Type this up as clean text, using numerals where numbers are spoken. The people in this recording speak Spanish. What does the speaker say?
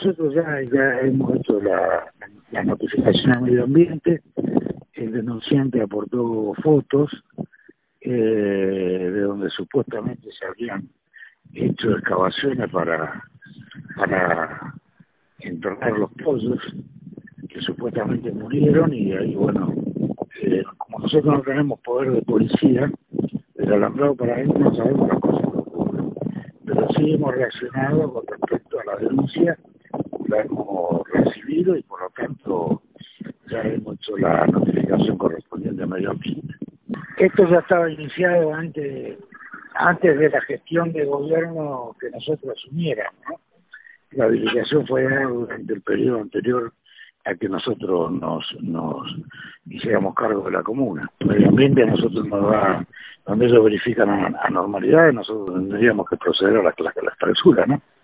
nosotros ya hemos hecho la notificación al medio ambiente. El denunciante aportó fotos de donde supuestamente se habían hecho excavaciones para enterrar los pollos que supuestamente murieron, y ahí, bueno, como nosotros no tenemos poder de policía, el alambrado para él no sabemos las cosas que ocurren, pero sí hemos reaccionado con respecto a la denuncia, la hemos recibido y por lo tanto ya hemos hecho la notificación correspondiente a medio ambiente. Esto ya estaba iniciado antes de la gestión de gobierno que nosotros asumiéramos, ¿no? La habilitación fue dada durante el periodo anterior a que nosotros nos hiciéramos cargo de la comuna. El medio ambiente a nosotros nos da, donde ellos verifican anormalidades, nosotros tendríamos que proceder a la clausura, ¿no?